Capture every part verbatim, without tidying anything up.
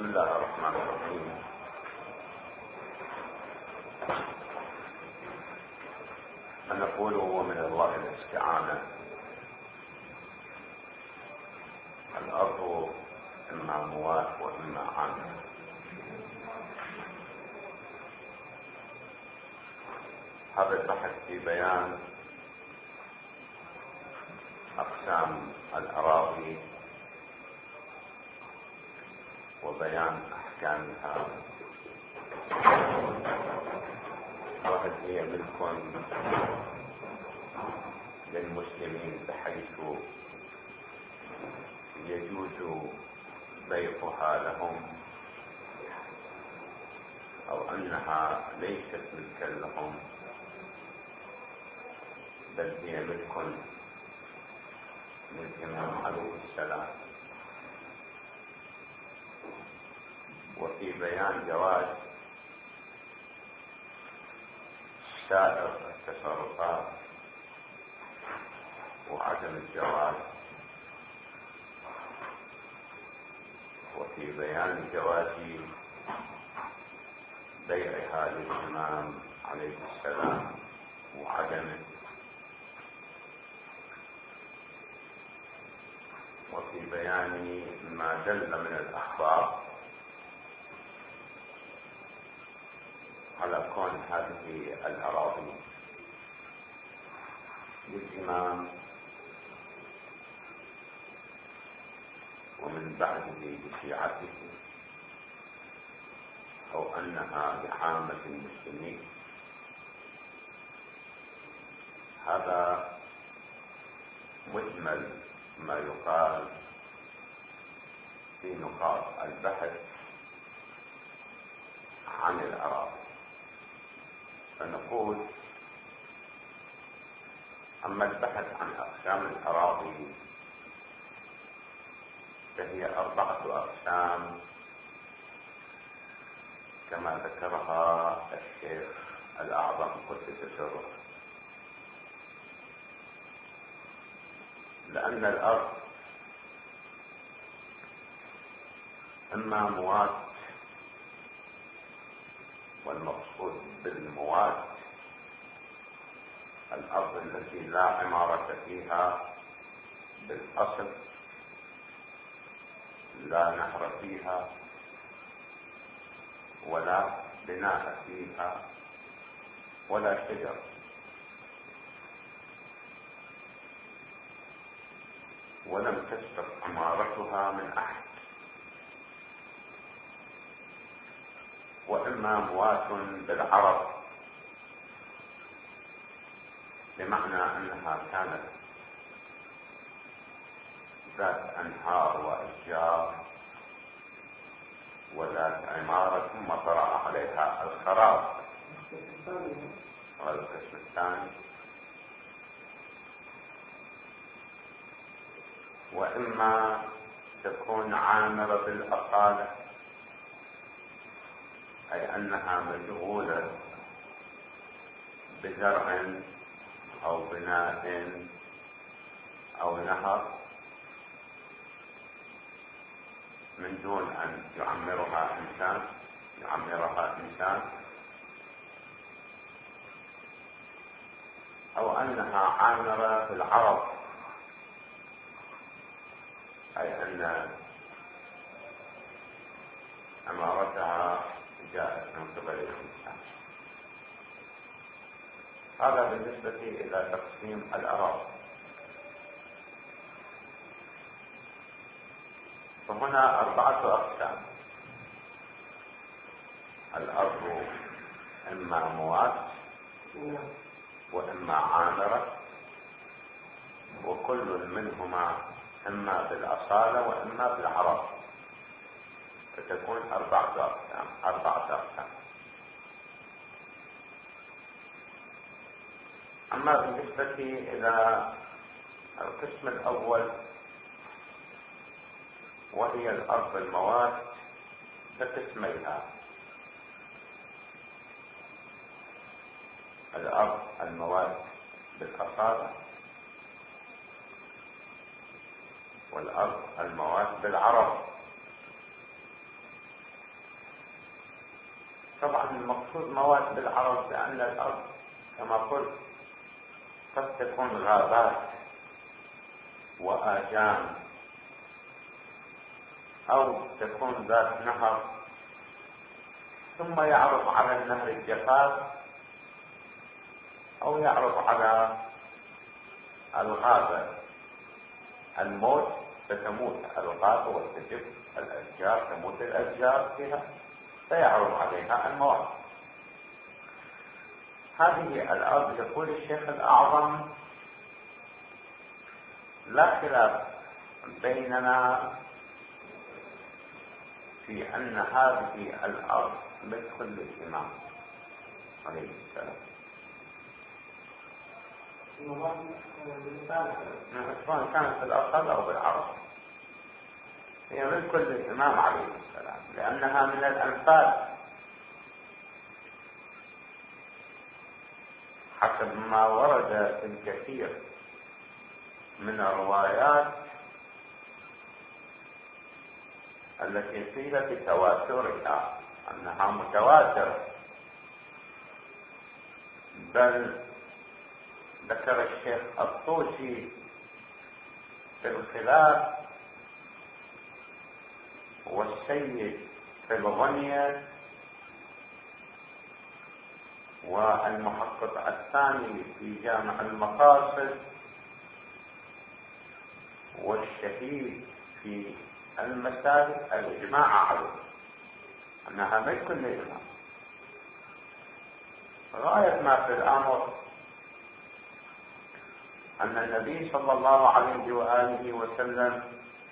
بسم الله الرحمن الرحيم. نقول ومن الله الاستعانة. الأرض إما موات وإما عامة. هذا البحث في بيان أقسام الأراضي وبيان أحكامها، وهل هي ملك للمسلمين بحيث يجوز بيعها لهم، أو أنها ليست ملكا لهم بل هي ملك للإمام عليه السلام. وفي بيان جواز سائر التصرفات وعدم الجواز، وفي بيان جواز بيعها للإمام عليه السلام وعدمه، وفي بيان ما دل من الأخبار على كون هذه الأراضي للإمام ومن بعده لشيعته، أو أنها لعامة المسلمين. هذا مجمل ما يقال في نقاط البحث عن الأراضي. فنقول أما البحث عن أقسام الأراضي فهي أربعة أقسام كما ذكرها الشيخ الأعظم قدس سره. لأن الأرض إما موات، والمقصود بالموات الأرض التي لا عمارة فيها بالأصل، لا نهر فيها ولا بناء فيها ولا شجر، ولم تسبق عمارتها من أحد. وإما موات بالعرب، بمعنى أنها كانت ذات أنهار وأشجار وذات عمارة ثم طرأ عليها الخراب. هذا القسم الثاني. وإما تكون عامرة بالأصالة، أي أنها مشغولة بزرع أو بناء أو نهر من دون أن يعمرها إنسان يعمرها إنسان أو أنها عامرة بالعرض، أي أن عمارتها جاءت من قبل الإنسان. هذا بالنسبة إلى تقسيم الأراضي. فهنا أربعة أقسام. الأرض إما موات وإما عامرة، وكل منهما إما بالأصالة وإما بالعرض، فتكون أربعة أقسام أربعة أقسام. أما بالنسبة إلى القسم الأول وهي الأرض الموات بقسميها: الأرض الموات بالأصالة، والأرض الموات بالعرض. طبعا المقصود مواد بالعرض، لأن الأرض كما قلت قد تكون غابات وآجام، أو تكون ذات نهر ثم يعرض على النهر الجفاف، أو يعرض على الغابة الموت، فتموت الغابة وتجف الأشجار، تموت الأشجار فيها، فيعرض عليها المواد. هذه الأرض يقول الشيخ الأعظم لا خلاف بيننا في أن هذه الأرض ملك للإمام عليه السلام، سواء كانت بالأصل أو بالعرض، هي ملك للإمام عليه السلام، لأنها من الأنفال حسب ما ورد في الكثير من الروايات التي قيل بتواترها أنها متواترة، بل ذكر الشيخ الطوسي في الخلاف والسيد في الغنية والمحقق الثاني في جامع المقاصد والشهيد في المسالك الإجماع عليه أنها ملك للإمام. غاية ما في الأمر أن النبي صلى الله عليه وآله وسلم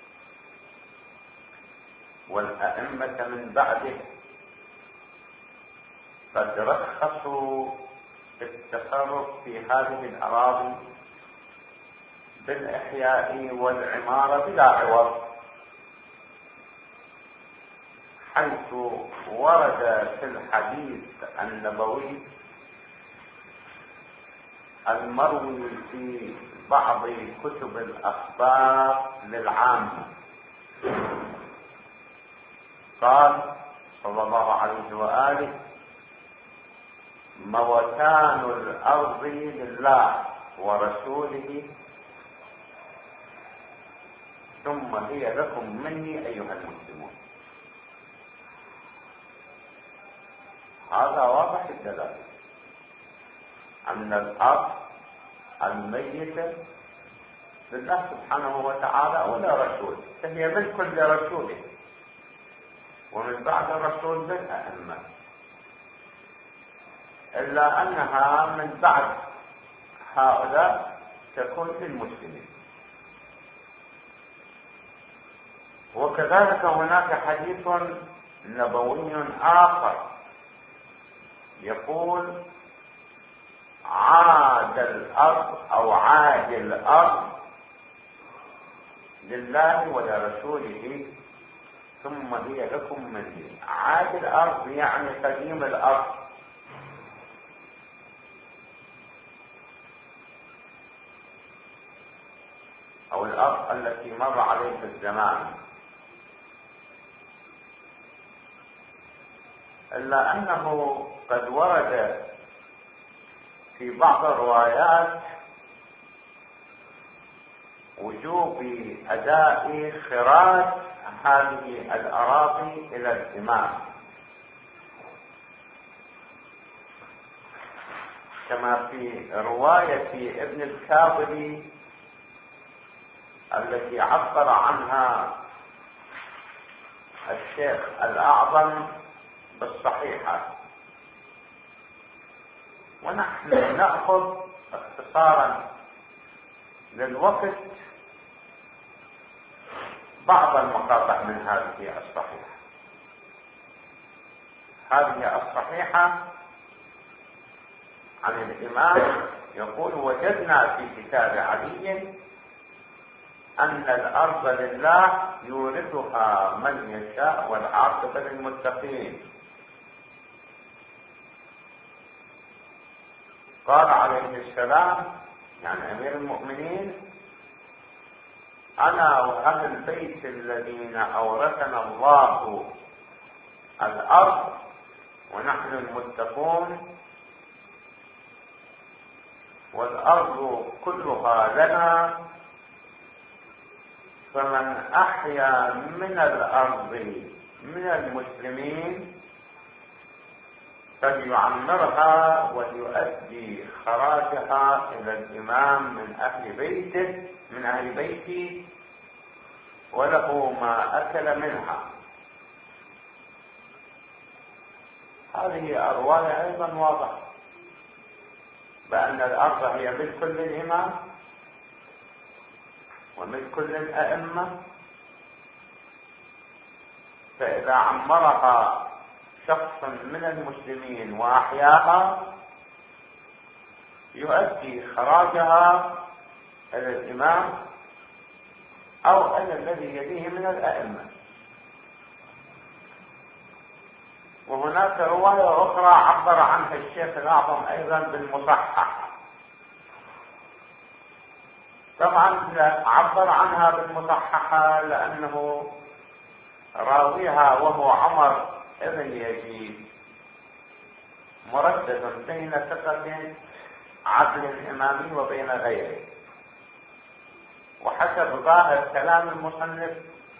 والأئمة من بعده قد رخصوا التصرف في هذه الأراضي بالإحياء والعمارة بلا عوض، حيث ورد في الحديث النبوي المروي في بعض كتب الأخبار للعامة، قال صلى الله عليه وآله: موتان الأرض لله ورسوله ثم هي لكم مني أيها المسلمون. هذا واضح الدلالة أن الأرض الميتة لله سبحانه وتعالى ولا رسول، فهي ملك لرسوله ومن بعد الرسول بالأئمة، إلا أنها من بعد هؤلاء تكون للمسلمين. وكذلك هناك حديث نبوي آخر يقول: عاد الأرض أو عاد الأرض لله ولرسوله ثم هي لكم مني. عاد الأرض يعني قديم الأرض، أو الأرض التي مر عليها الزمان، إلا أنه قد ورد في بعض الروايات وجوب أداء خراج هذه الأراضي إلى الإمام، كما في رواية ابن الكاظمي التي عبر عنها الشيخ الأعظم بالصحيحة. ونحن نأخذ اختصارا للوقت بعض المقاطع من هذه الصحيحة. هذه الصحيحة عن الإمام يقول: وجدنا في كتاب علي أن الأرض لله يورثها من يشاء والعاقبة للمتقين. قال عليه السلام يعني أمير المؤمنين: أنا وأهل البيت الذين أورثنا الله الأرض ونحن نحن المتقون والأرض كلها لنا، فمن أحيا من الأرض من المسلمين فليعمرها وليؤدي خراجها إلى الإمام من أهل بيته من أهل بيتي وله ما أكل منها. هذه الرواية أيضا واضحة بأن الأرض هي ملك للإمام وملك للأئمة، فإذا عمرها شخص من المسلمين وأحياها يؤدي خراجها إلى الإمام أو إلى الذي يليه من الأئمة. وهناك رواية أخرى عبر عنها الشيخ الأعظم أيضا بالمصحح. طبعا عبر عنها بالمصححة لأنه راويها وهو عمر ابن يزيد مردد بين ثقة عدل الإمامي وبين غيره، وحسب ظاهر كلام المصنف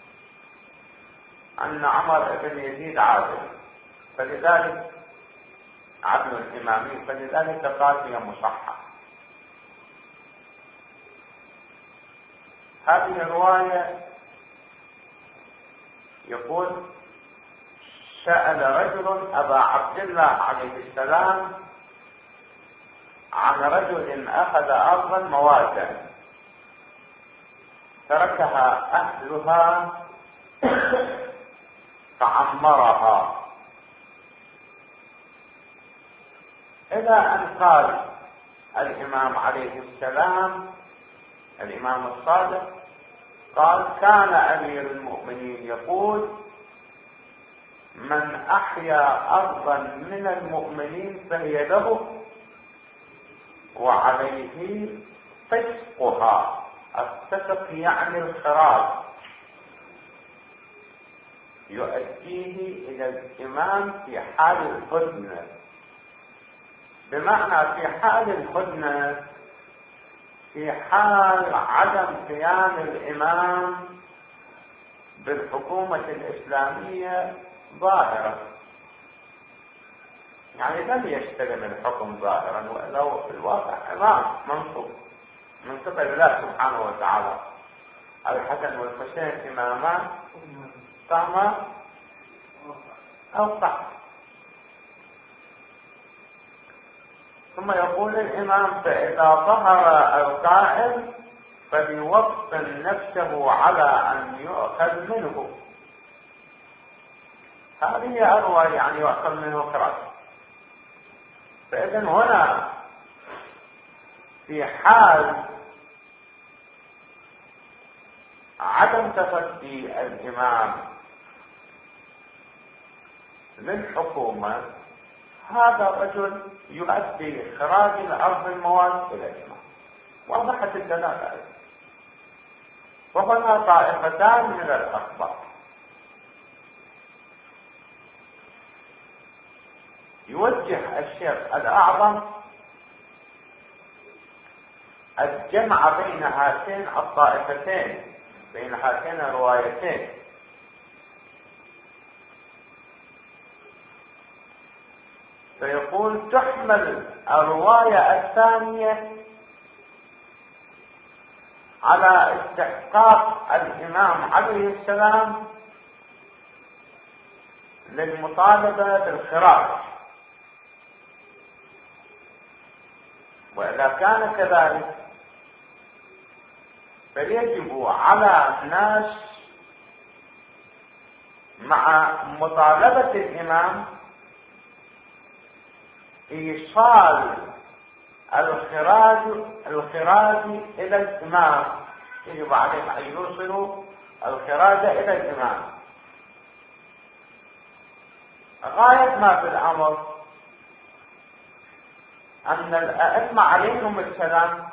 أن عمر ابن يزيد عادل، فلذلك عدل الإمامي، فلذلك قال هي مصححة. هذه الرواية يقول: سأل رجل أبا عبد الله عليه السلام عن رجل أخذ أرضا موازا تركها أهلها فعمرها، إلى أن قال الإمام عليه السلام الإمام الصادق قال: كان أمير المؤمنين يقول: من أحيا أرضا من المؤمنين فهي له وعليه فسقها. الفسق يعني الخراج، يؤديه إلى الإمام في حال الهدنة، بمعنى في حال الهدنة في حال عدم قيام الإمام بالحكومة الإسلامية ظاهرا، يعني لم يستلم الحكم ظاهرا، ولو في الواقع إمام منصوب من قبل الله سبحانه وتعالى. الحسن والحسين إمامان قاما أو قعد. ثم يقول الإمام: فإذا ظهر القائل فليوطن نفسه على أن يؤخذ منه. هذه أروى، يعني يؤخذ منه خراج. فإذا هنا في حال عدم تصدي الإمام للحكومة، هذا الرجل يؤدي خراج الأرض المواد إلى الإمام، وضحت الدلالة. وهنا طائفتان من الأخبار: يوجه الشيخ الأعظم الجمع بين هاتين الطائفتين، بين هاتين الروايتين، فيقول: تحمل الرواية الثانية على استحقاق الإمام عليه السلام للمطالبة بالخراج، وإذا كان كذلك فيجب على الناس مع مطالبة الإمام إيصال الخراج الخراج إلى الإمام، يجب عليهم أن يوصلوا الخراج إلى الإمام. غاية ما في الأمر أن الأئمة عليهم السلام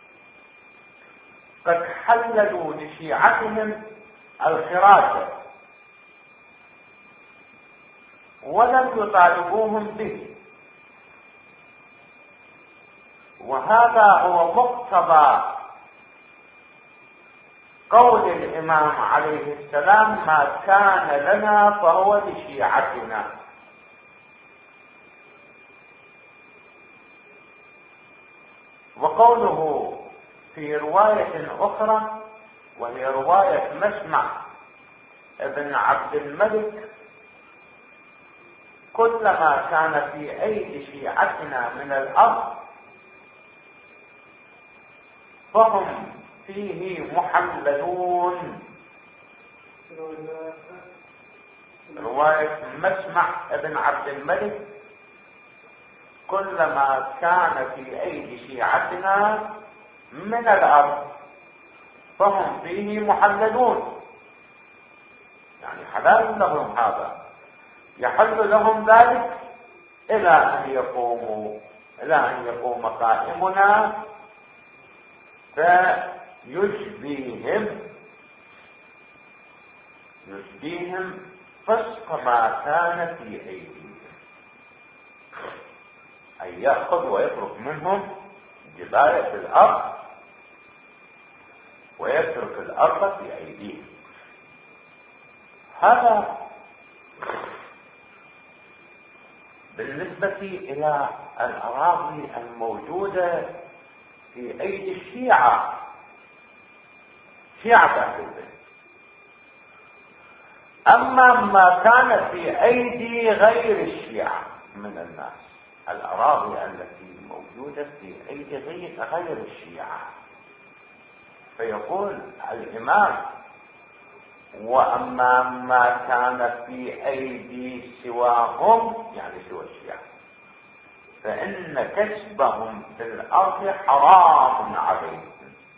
قد حللوا لشيعتهم الخراج، ولم يطالبوهم به. وهذا هو مقتضى قول الإمام عليه السلام: ما كان لنا فهو لشيعتنا. وقوله في رواية أخرى وهي رواية مسمع ابن عبد الملك: كلما كان في أيدي شيعتنا من الأرض فهم فيه محللون. رواية مسمع ابن عبد الملك: كلما كان في أيدي شيعتنا من الأرض فهم فيه محللون، يعني حلال لهم، هذا يحل لهم ذلك إلى أن يقوموا إلى أن يقوم قائمنا فيشبيهم يشبيهم فسق ما كان في أيديهم، أن يأخذ ويترك منهم جباية الأرض ويترك الأرض في أيديهم. هذا بالنسبة إلى الأراضي الموجودة في أيدي الشيعة، شيعة أهل البيت. أما ما كان في أيدي غير الشيعة من الناس، الأراضي التي موجودة في أيدي غير الشيعة، فيقول الإمام: وأما ما كان في أيدي سواهم، يعني سوى الشيعة، فإن كسبهم في الأرض حرام عليهم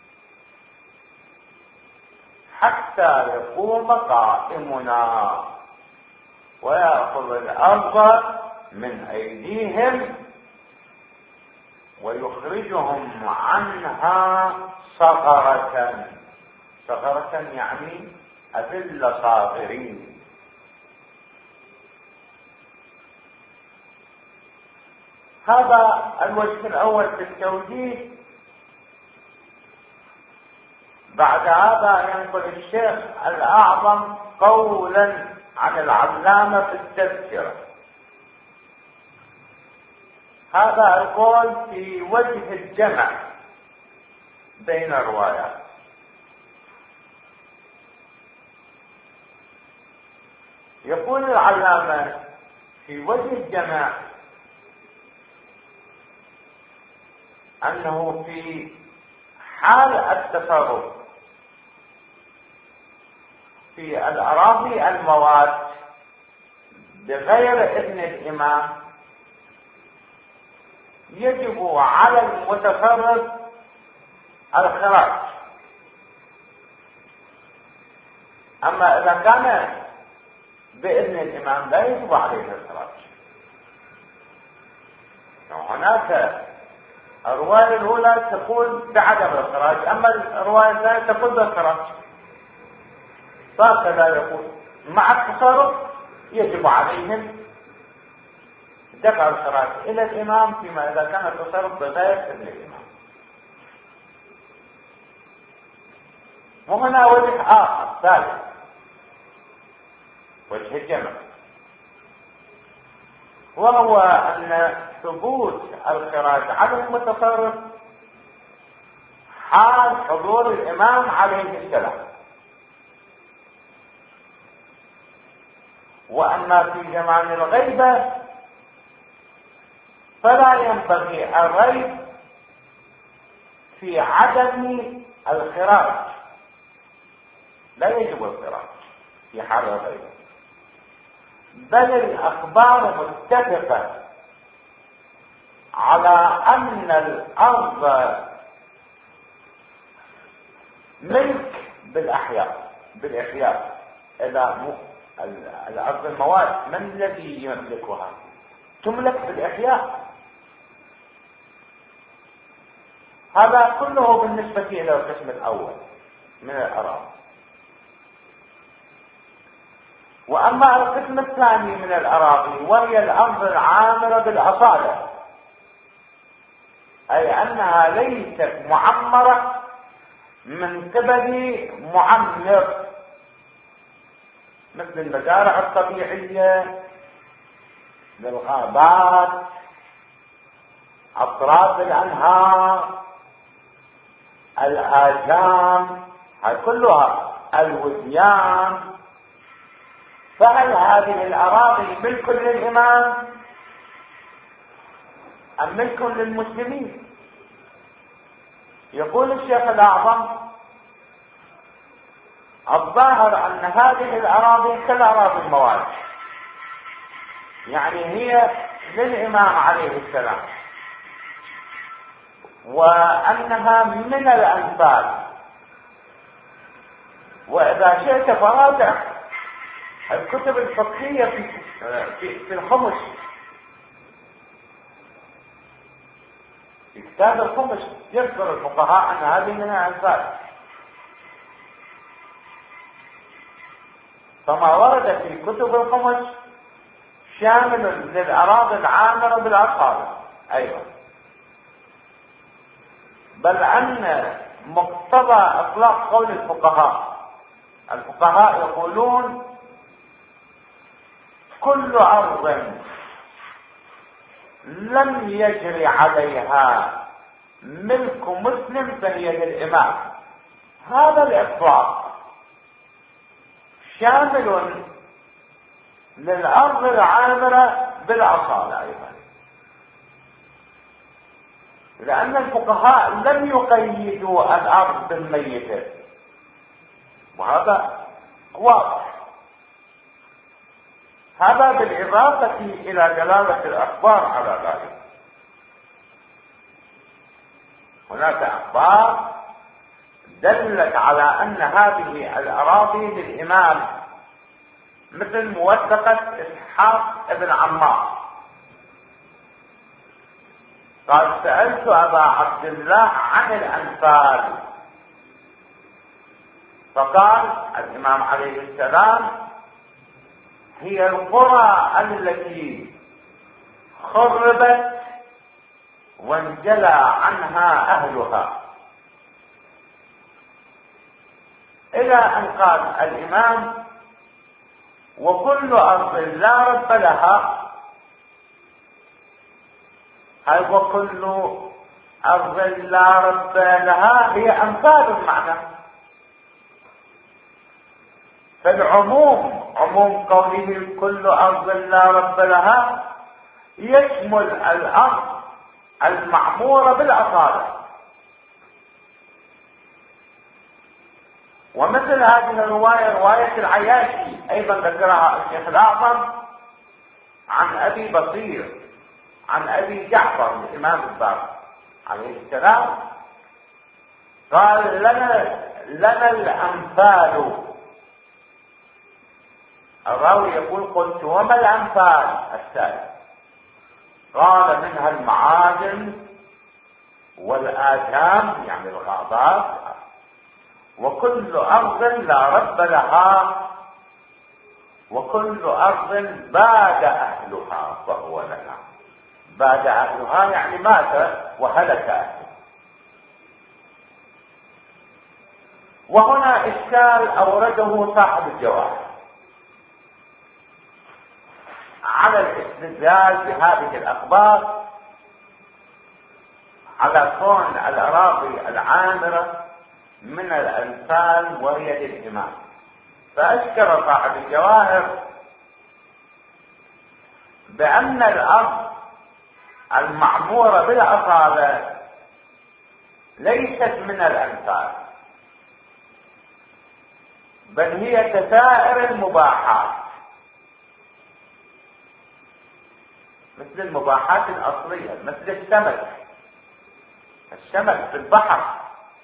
حتى يقوم قائمنا ويأخذ الأرض من أيديهم ويخرجهم عنها صغرة. صغرة يعني أذل صاغرين. هذا الوجه الأول في التوجيه. بعد هذا ينقل الشيخ الأعظم قولا عن العلامة في التذكرة. هذا القول في وجه الجمع بين الروايات. يقول العلامة في وجه الجمع أنه في حال التصرف في الأراضي المواد بغير إذن الإمام يجب على المتصرف الخراج. أما إذا كان بإذن الإمام لا يجب عليه الخراج. هناك الرواية الأولى تقول بعدم الخراج، أما الرواية الثانية تقول بالخراج. فهكذا يقول مع التصرف يجب عليهم دفع الخراج إلى الإمام فيما إذا كان التصرف بغير إذن الإمام. وهنا وجه آخر ثالث، وجه الجمع، وهو أن ثبوت الخراج على المتصرف حال حضور الإمام عليه السلام. وأما في زمان الغيبة فلا ينبغي الريب في عدم الخراج، لا يجب الخراج في حال الغيبة، بل الأخبار متفقة على أن الأرض ملك بالأحياء بالإحياء. إذا الأرض المواد من الذي يملكها؟ تملك بالإحياء. هذا كله بالنسبة إلى القسم الأول من الأراضي. واما القسم الثاني من الاراضي وهي الارض العامرة بالاصالة، اي انها ليست معمرة من قبل معمر، مثل المزارع الطبيعية، الغابات، اطراف الانهار، الاجام، هاي كلها الوديان. فهل هذه الاراضي ملك للامام ام ملك للمسلمين؟ يقول الشيخ الاعظم الظاهر ان هذه الاراضي كالاراضي الموالي، يعني هي للامام عليه السلام، وانها من الانفال. واذا شئت فراجع الكتب الفقهية في في, في الخمس، في كتاب الخمس يذكر الفقهاء ان هذه من الانفال. فما ورد في كتب الخمس شامل للاراضي العامرة بالاصالة ايضا، بل ان مقتضى اطلاق قول الفقهاء، الفقهاء يقولون كل ارض لم يجري عليها ملك مسلم فهي للامام. هذا الاطلاق شامل للارض العامرة بالاصالة ايضا، لان الفقهاء لم يقيدوا الارض بالميتة، وهذا واضح. هذا بالاضافة الى دلالة الاخبار على ذلك. هناك اخبار دلت على ان هذه الاراضي للامام، مثل موثقة اسحاق ابن عمار قال سألت ابا عبد الله عن الانفال، فقال الامام عليه السلام هي القرى التي خربت وانجلى عنها اهلها، الى ان قال الامام وكل ارض لا رب لها، هاي وكل ارض لا رب لها هي انفال المعنى. فالعموم عموم قوله كل ارض لا رب لها يشمل الارض المعمورة بالاصالة. ومثل هذه الرواية رواية العياشي ايضا ذكرها الشيخ الاعظم عن ابي بصير عن ابي جعفر الامام الباقر عليه السلام قال لنا لنا الانفال. الراوي يقول قلت وما الانفال الثالث؟ قال منها المعادن والآجام يعني الغابات، وكل أرض لا رب لها، وكل أرض باد أهلها فهو لنا. باد أهلها يعني مات وهلك أهله. وهنا إشكال أورده صاحب الجواهر على الاستدلال بهذه الأخبار على كون الأراضي العامرة من الأنفال وهي للإمام. فأشكر صاحب الجواهر بأن الأرض المعمورة بالأصالة ليست من الأنفال، بل هي كسائر المباحات، مثل المباحات الأصلية، مثل السمك. السمك في البحر،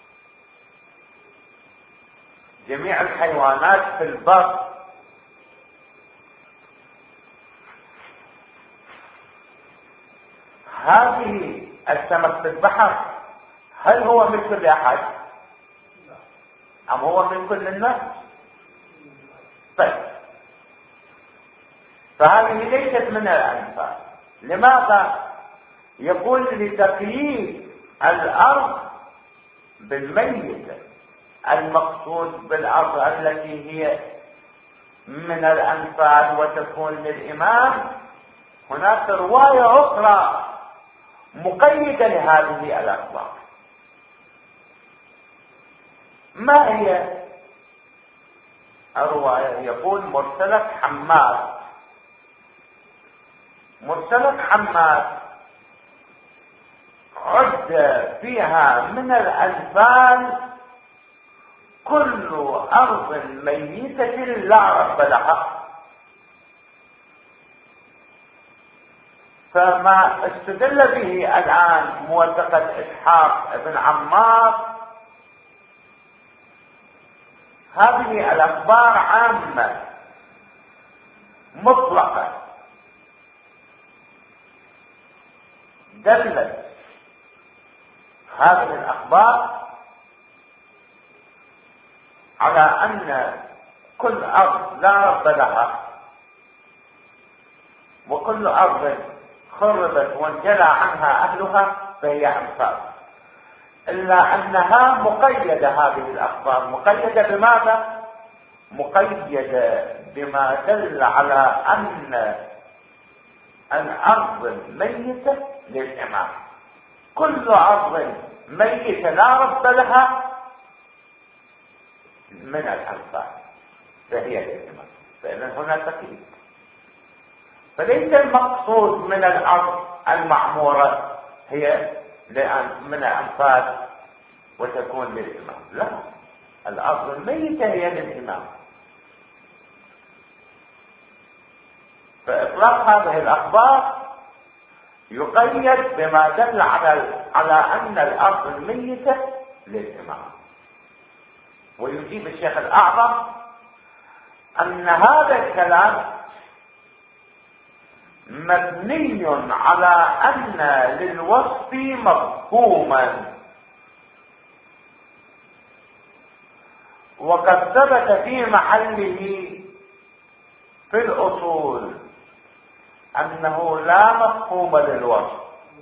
جميع الحيوانات في البر. هذه السمك في البحر هل هو ملك لأحد أم هو ملك للناس؟ طيب فهذه ليست من الأنفال. لماذا؟ يقول لتقييد الأرض بالميتة. المقصود بالأرض التي هي من الأنفال وتكون للإمام، هناك رواية أخرى مقيدة لهذه الأخبار. ما هي الرواية؟ يقول مرسلة حماد. مرسلة حماد عد فيها من الأنفال كل أرض ميتة لا رب لها. فما استدل به الآن موثقة إسحاق بن عمار، هذه الأخبار عامة مطلقة دلت هذه الأخبار على أن كل أرض لا رب لها وكل أرض خربت وانجلى عنها أهلها فهي أنفال، إلا أنها مقيدة. هذه الأخبار مقيدة بماذا؟ مقيدة بما دل على أن الأرض الميتة للإمام. كل أرض ميتة لا رب لها من الأنفال فهي للإمام. فإذا هنا تقييد. فليس المقصود من الأرض المعمورة هي من الأنفال وتكون للإمام، لا، الأرض الميتة هي للإمام. فإطلاق هذه الأخبار يقيد بما دل على على أن الأرض الميتة للإمام. ويجيب الشيخ الأعظم أن هذا الكلام مبني على أن للوصف مفهوما، وقد ثبت في محله في الأصول أنه لا مفهوم للوصف،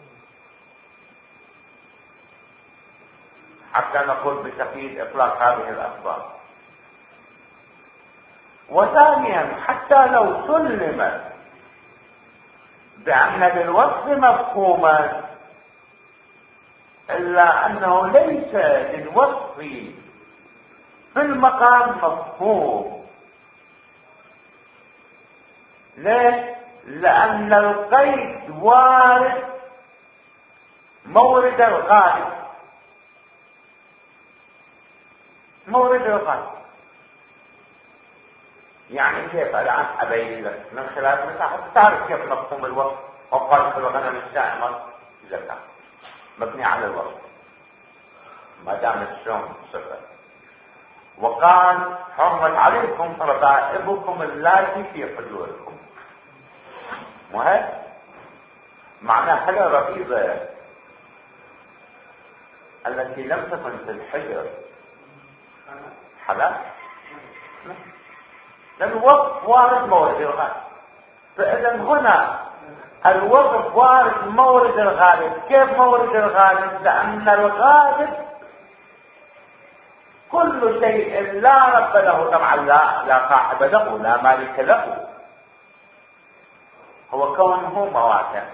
حتى نقول بتقييد إطلاق هذه الأخبار. وثانيا حتى لو سلم بأن للوصف مفهوما، إلا أنه ليس للوصف في المقام مفهوم. ليش؟ لأن القيد وارد مورد الغالب. مورد الغالب يعني كيف؟ الآن أبين لك من خلال مساحة تعرف كيف مفهوم الوصف. وقال في الغنم الشائمة زكاة مبني على الوصف ما دام الشوم صفر. وقال حرمت عليكم ربائبكم اللاتي في حجوركم. مهم معناه هل الربيبة التي لم تكن في الحجر حلال؟ لأن الوصف وارد مورد الغالب. فإذا هنا الوصف وارد مورد الغالب. كيف مورد الغالب؟ لأن الغالب كل شيء لا رب له، طبعا لا لا صاحب له، لا مالك له، هو كونه مواتا.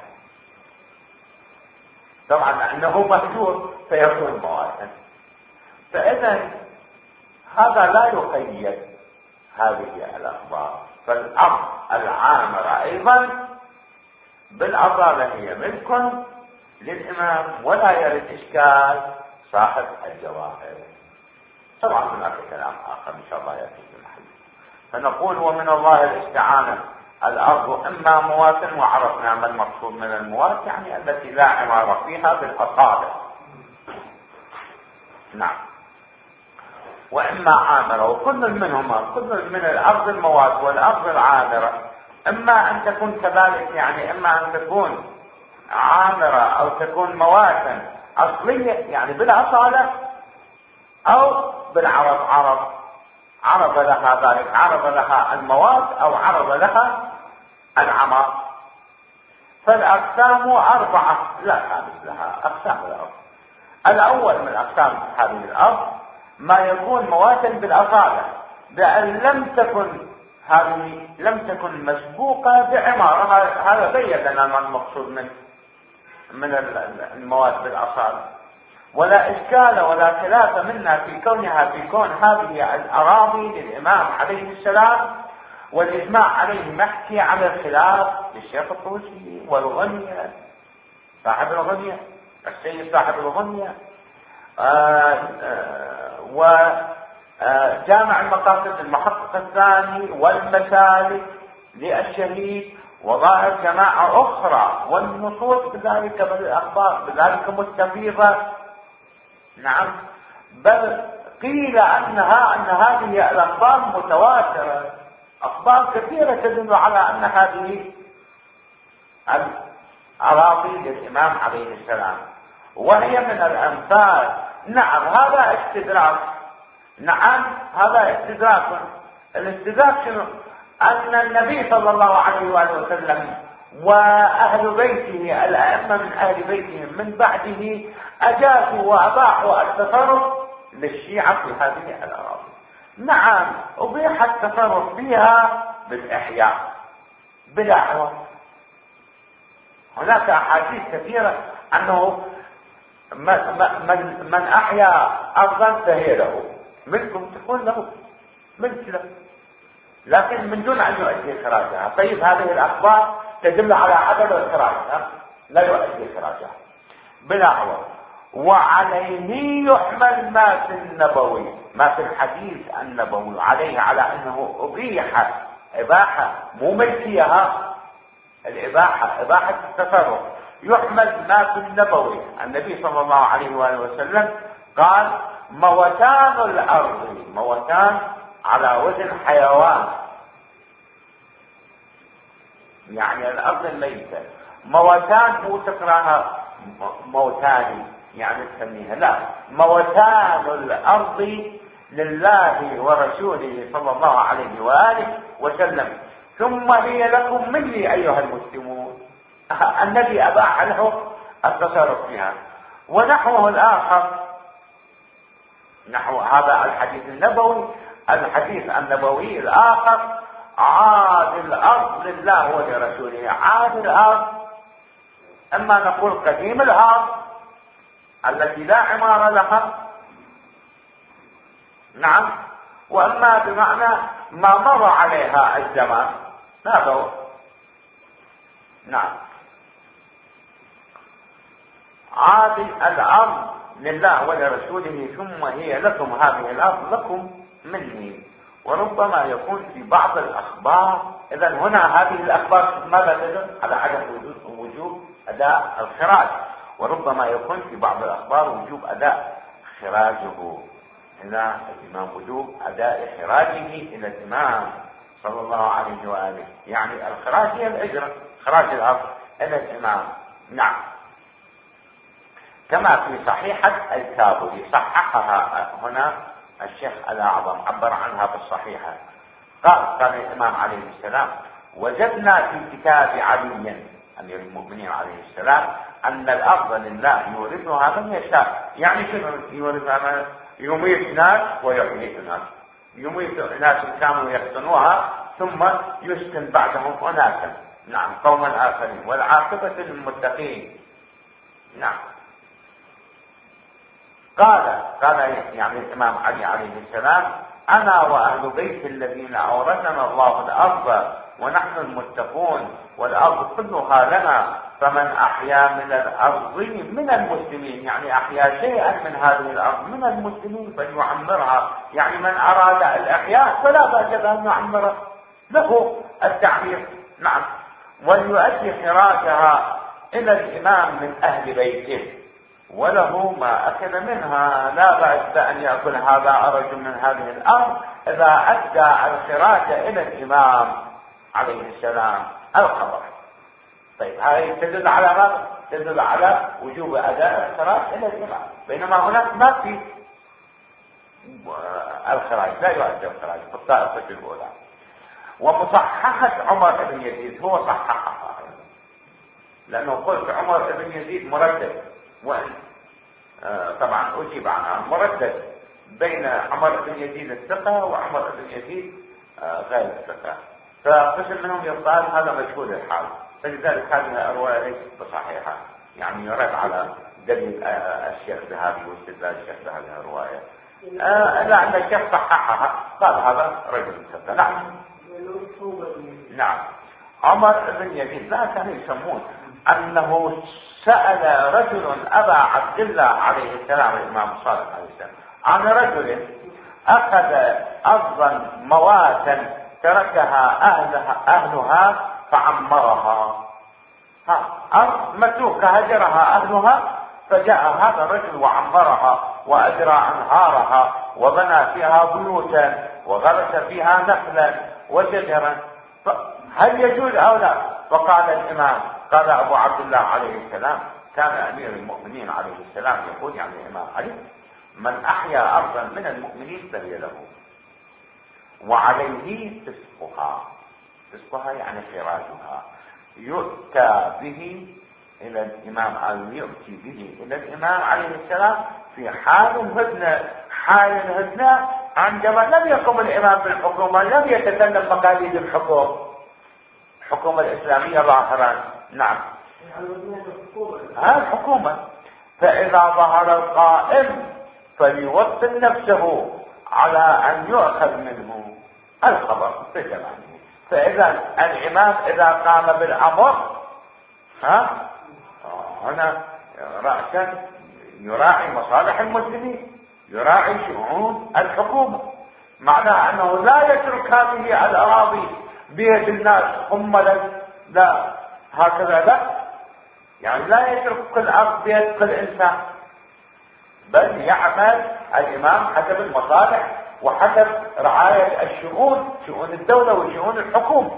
طبعا لأنه مهجور فيكون مواتا. فإذا هذا لا يقيد هذه الأخبار. فالأرض العامرة أيضا بالأصالة هي ملك للإمام، ولا يرد إشكال صاحب الجواهر. طبعا هناك كلام آخر إن شاء الله يأتي في المحل. فنقول ومن الله الاستعانة. الأرض إما موات، وعرفنا ما المقصود من الموات، يعني التي لا عمارة فيها بالأصابع. نعم. وإما عامرة، وكل منهما كل من الأرض الموات والأرض العامرة إما أن تكون كذلك، يعني إما أن تكون عامرة أو تكون مواتا أصلية يعني بالأصالة، أو بالعرض عرض عرض لها ذلك، عرض لها الموات أو عرض لها العمار. فالأقسام أربعة لا خامس لها، أقسام الأرض. الأول من أقسام هذه الأرض ما يكون مواسم بالأصالة، بأن لم تكن هذه لم تكن مسبوقة بعمارة. هذا بين لنا ما المقصود من من المواد بالأصالة، ولا إشكال ولا خلاف منا في كونها في كون هذه الأراضي للإمام عليه السلام، والإجماع عليه محكي على الخلاف للشيخ الطوسي والغنية صاحب الغنية، السيد صاحب الغنية، آآ آآ وجامع المقاصد المحقق الثاني والمسالك للشهيد وظاهر جماعة أخرى، والنصوص بذلك بالأخبار بذلك مستفيضة. نعم، بل قيل أنها أن هذه الأخبار متواترة، أخبار كثيرة تدل على أن هذه الأراضي للإمام عليه السلام، وهي من الأمثال. نعم هذا استدراك، نعم هذا استدراك. الاستدراك شنو؟ أن النبي صلى الله عليه وآله وسلم وأهل بيته الأئمة من أهل بيته من بعده أجازوا وأباحوا التصرف للشيعة في هذه الأراضي. نعم أبيح التصرف فيها بالإحياء بلا عوض. هناك أحاديث كثيرة أنه من, من أحيا أرضا فهي له، منكم تكون له ملك له، لكن من دون أن يؤدي خراجها. طيب هذه الأخبار تدل على عدم إخراجها، لا يؤدي إخراجها بلا عوض. وعليه يحمل ما في النبوي، ما في الحديث النبوي عليه، على أنه أبيح إباحة مو ملكيها، الإباحة إباحة التصرف. يحمل ما في النبوي، النبي صلى الله عليه وآله وسلم قال موتان الأرض، موتان على وزن حيوان، يعني الأرض الميتة. موتان مو تقراها موتان يعني تسميها، لا، موتان الأرض لله ورسوله صلى الله عليه وآله وسلم، ثم هي لكم مني أيها المسلمون. النبي أباح له التصرف فيها. ونحوه الآخر، نحو هذا الحديث النبوي، الحديث النبوي الآخر عاد الأرض لله ولرسوله. عاد الأرض أما نقول قديم الأرض التي لا عمار لها، نعم، وأما بمعنى ما مر عليها الزمان لا ضوء. نعم، عاد الأرض لله ولرسوله ثم هي لكم، هذه الأرض لكم مني. وربما يكون في بعض الأخبار، إذا هنا هذه الأخبار ماذا تدل؟ على عدم وجوب أداء الخراج. وربما يكون في بعض الأخبار وجوب أداء خراجه، هنا الإمام وجوب أداء خراجه إلى الإمام صلى الله عليه وآله، يعني الخراج هي الأجرة، خراج الأرض إلى الإمام. نعم، كما في صحيحة الكابولي، صححها هنا الشيخ الأعظم، عبر عنها بالصحيحة. قال قال الإمام عليه السلام وجدنا في كتاب علي أمير المؤمنين عليه السلام أن الأرض لله يورثها من يشاء. يعني شنو يورثها؟ يميت ناس ويحيي ناس، يميت ناس كانوا يحسنوها ثم يسكن بعدهم أناسا، نعم، قوما آخرين، والعاقبة للمتقين. نعم، قال قال يعني الإمام علي عليه السلام أنا وأهل بيت الذين أورثنا الله الأرض ونحن المتقون والأرض كلها لنا، فمن أحيا من الأرض من المسلمين، يعني أحيا شيئا من هذه الأرض من المسلمين فليعمرها، يعني من أراد الإحياء فلا بأس بأن يعمرها، له التعمير. نعم، وليؤدي خراجها إلى الإمام من أهل بيته وله ما أكل منها، لا بأس بأن يأكل هذا أرج من هذه الأرض إذا أدى الخراج إلى الإمام عليه السلام الخبر. طيب هذه تدل على ماذا؟ تدل على وجوب أداء الخراج إلى الإمام، بينما هناك ما في الخراج، لا يؤدى الخراج في الطائفة الأولى. ومصححة عمر بن يزيد، هو صححها لأنه قلت عمر بن يزيد مردد، وإن آه طبعا أجيب عنها مردد بين عمر بن يزيد الثقة وعمر بن يزيد آه غير الثقة، فقسم منهم يقال هذا مجهول الحال، فلذلك هذه الرواية ليست بصحيحة، يعني يرد على دليل آه الشيخ ذهبي واستدلال الشيخ ذهبي الرواية، آه إلا أن الشيخ صححها قال هذا رجل ثقة. نعم نعم. عمر بن يزيد لا كانوا يسمون أنه سأل رجل أبا عبد الله عليه السلام الإمام الصادق عليه السلام عن رجل أخذ أرضا مواتا تركها أهلها, أهلها فعمرها، أرض متروكة هجرها أهلها، فجاء هذا الرجل وعمرها وأجرى أنهارها وبنى فيها بيوتا وغرس فيها نخلا وشجرا، هل يجوز أو لا؟ فقال الإمام، قال أبو عبد الله عليه السلام كان أمير المؤمنين عليه السلام يقول، يعني الإمام علي، من أحيا أرضا من المؤمنين فهي له وعليه تسقها، تسقها يعني خراجها، يؤتى به إلى الإمام علي، يؤتي به إلى الإمام عليه السلام في حال الهدنة، حال الهدنة عندما لم يقم الإمام بالحكومة، لم يتكلم مقاليد الحكم الحكومة الإسلامية ظاهرا. نعم هذه الحكومة. فإذا ظهر القائم فليوطن نفسه على أن يؤخذ منه الخبر بزمانه، فإذا الإمام إذا قام بالأمر ها هنا رأسا يراعي مصالح المسلمين، يراعي شؤون الحكومة، معناها أنه لا يترك هذه الأراضي بيد الناس قملا، لا هكذا، لا يعني لا يترك كل أرض بيد كل إنسان، بل يعمل الإمام حسب المصالح وحسب رعاية الشؤون، شؤون الدولة وشؤون الحكومة،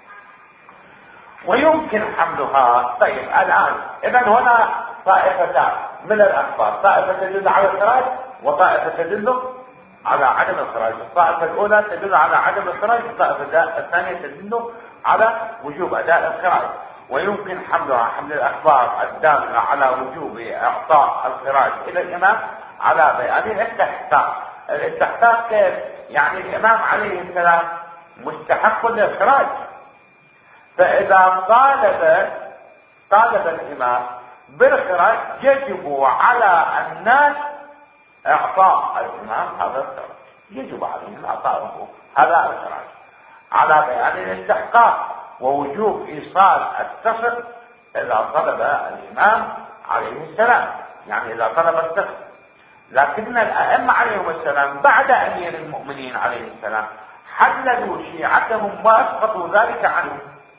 ويمكن حملها. طيب الآن إذا هنا طائفتان من الأخبار، طائفة تدل على الخراج وطائفة تدل على عدم الخراج، الطائفة الأولى تدل على عدم الخراج، الطائفة الثانية تدل على وجوب أداء الخراج. ويمكن حملها حمل الأخبار الدالة على وجوب إعطاء الخراج إلى الإمام على بيان الاستحقاق. الاستحقاق كيف؟ يعني الإمام عليه السلام مستحق للخراج، فإذا طالب طالب الإمام بالخراج يجب على الناس إعطاء الإمام هذا الخراج، يجب عليهم إعطاءه هذا الخراج على بيان الاستحقاق ووجوب إيصال السفر إذا طلب الإمام عليه السلام، يعني إذا طلب السفر. لكن الأئمة عليهم السلام بعد أمير المؤمنين عليه السلام حللوا شيعتهم وأسقطوا ذلك عنهم،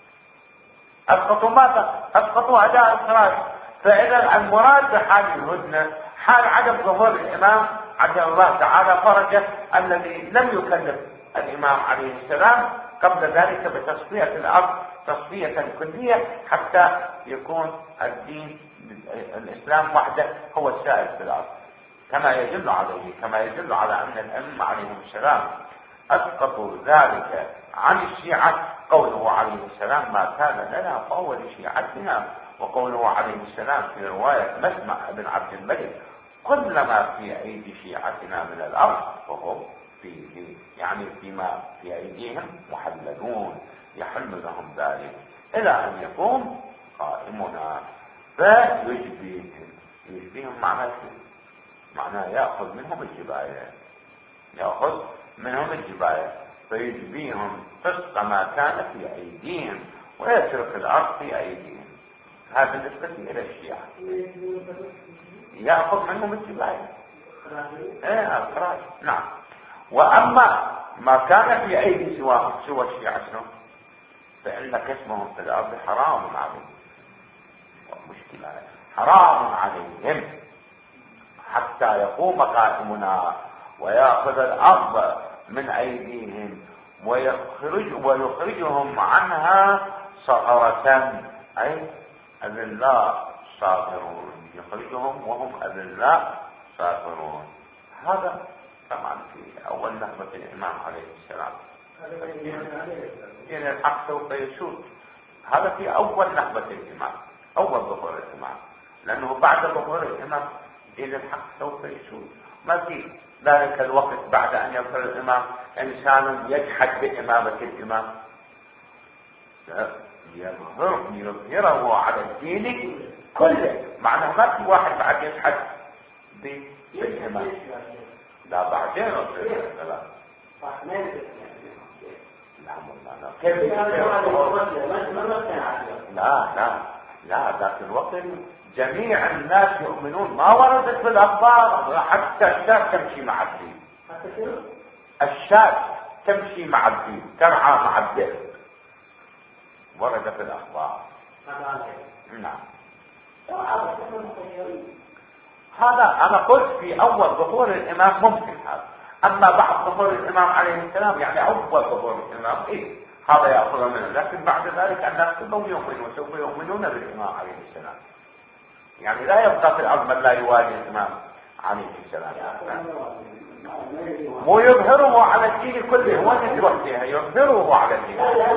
أسقطوا ماذا؟ أسقطوا أداء الخراج. فإذا المراد بحال الهدنة حال عدم ظهور الإمام عجل الله تعالى فرجه الذي لم يكلف الإمام عليه السلام قبل ذلك بتصفية الأرض تصفية كلية حتى يكون الدين الإسلام وحده هو السائد في الأرض، كما يدل عليه كما يدل على أن الأئمة عليهم السلام أسقطوا ذلك عن الشيعة. قوله عليه السلام ما كان لنا فهو لشيعتنا، وقوله عليه السلام في رواية مسمع بن عبد الملك كل ما في أيدي شيعتنا من الأرض فهم فيه، يعني فيما في أيديهم محللون يحل لهم ذلك إلى أن يقوم قائمنا فيجبيهم. يجبيهم معناه معناه يأخذ منهم الجباية، يأخذ منهم الجباية فيجبيهم فسق ما كان في أيديهم ويترك الأرض في أيديهم. هذا بالنسبة إلى الشيعة يأخذ منهم الجباية، ايه الخراج. نعم. وأما ما كان في أيدي سوى سوى الشيعة فإن قسمهم في الأرض حرام عليهم، مشكلة حرام عليهم حتى يقوم قائمنا ويأخذ الأرض من أيديهم ويخرج ويخرجهم عنها صغرة، أي أذلاء صاغرون، يخرجهم وهم أذلاء صاغرون. هذا طبعا في أول نهضة الإمام عليه السلام. دين الحق سوف يشوط. هذا في أول نخبة الإمام، أول ظهور الإمام، لأنه بعد ظهور الإمام دين الحق سوف يشوط. ما في ذلك الوقت بعد أن يظهر الإمام إنسان يجحد بإمامة الإمام، يظهر يظهره على الدين كله. معناه ما في واحد بعد يجحد بالإمام، لا بعدين لا كيف لا لا لا ذاك الوقت جميع الناس يؤمنون. ما وردت في الأخبار حتى الشاة تمشي مع الدين، الشاة تمشي مع الدين، ترعى مع الذئب، ورد في الأخبار. نعم هذا أنا قلت في أول ظهور الإمام ممكن هذا. أما بعد ظهور الإمام عليه السلام يعني أول ظهور الإمام إيه هذا يأخذ منه، لكن بعد ذلك الناس كلهم يؤمنون، سوف يؤمنون بالإمام عليه السلام. يعني لا يبقى في الأرض من لا يوالي الإمام عليه السلام. مو يظهره على الدين كله، هو اللي تروح فيها يظهره على الدين.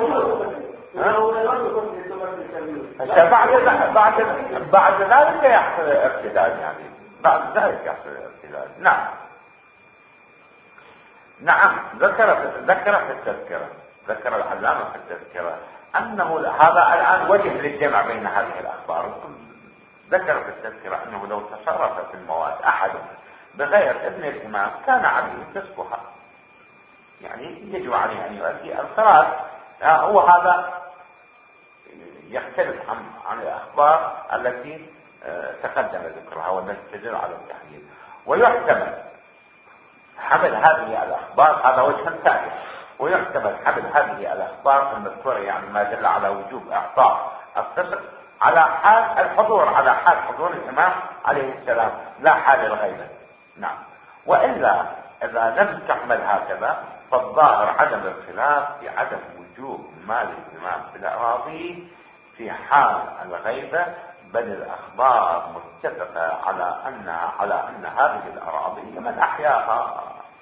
بعد بعد بعد ذلك يحصل ارتداد، يعني بعد ذلك يحصل ارتداد. نعم نعم ذكر ذكر في التذكرة، ذكر العلامة في التذكرة أنه هذا الآن وجه للجمع بين هذه الأخبار. ذكر في التذكرة أنه لو تصرف في المواد أحد بغير إذن الإمام كان عليه كسبها، يعني يجب عليه أن يؤدي الخراج. هو هذا يختلف عن عن الأخبار التي تقدم ذكرها والتي تدل على التحديد. ويحتمل حمل هذه الأخبار، هذا وجه ثالث، ويحتمل حمل هذه الأخبار المذكورة يعني ما دل على وجوب إعطاء القسط على حال الحضور، على حال حضور الإمام عليه السلام لا حال الغيبة. نعم. وإلا إذا لم تحمل هكذا فالظاهر عدم الخلاف في عدم وجوب مال الإمام في الأراضي في حال الغيبة، بل الأخبار متفقة على أن على أن هذه الأراضي من أحياها.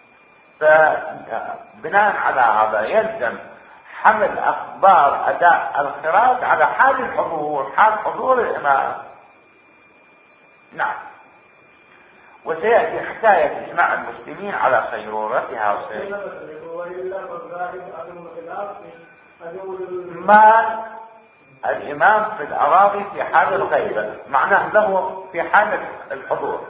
فبناء على هذا يلزم حمل أخبار أداء الخراج على حال الحضور، حال حضور الإمام. نعم. وسيأتي حكاية إجماع المسلمين على صيرورتها مال الإمام في الأراضي في حال الغيبة، معناه له في حال الحضور.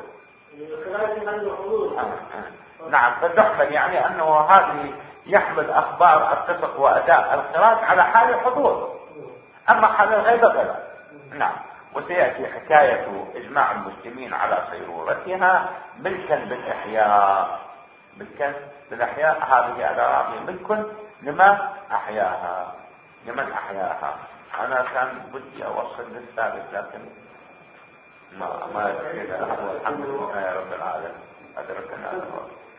نعم. فتحمل يعني أنه هذه يحمل أخبار القسط وأداء الخراج على حال الحضور، أما حال الغيبة فلا. نعم. وسيأتي حكاية إجماع المسلمين على صيرورتها ملكا بالإحياء، ملكا بالإحياء. هذه الأراضي ملك لمن أحياها، لمن أحياها. أنا كان بدي أوصل للثالث لكن ما ما الحمد لله يا رب العالمين أدركنا.